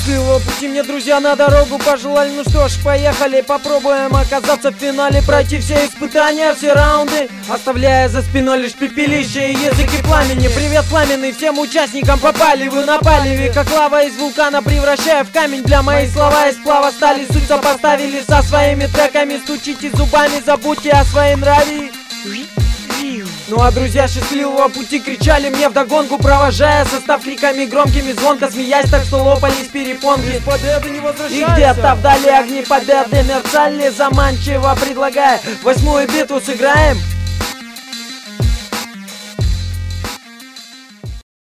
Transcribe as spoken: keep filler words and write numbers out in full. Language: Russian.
счастливого пути мне друзья на дорогу пожелали. Ну что ж, поехали, попробуем оказаться в финале, пройти все испытания, все раунды, оставляя за спиной лишь пепелище и языки пламени. Привет, пламенный, всем участникам попали, вы напали, ведь как лава из вулкана, превращая в камень. Для моих слова из сплава стали, суть сопоставили со своими треками. Стучите зубами, забудьте о своей нраве. Ну а друзья счастливого пути кричали мне вдогонку, провожая состав криками громкими, звонко смеясь, так что лопались перепонки. И где-то вдали огни победы мерцали, заманчиво предлагая восьмую битву сыграем.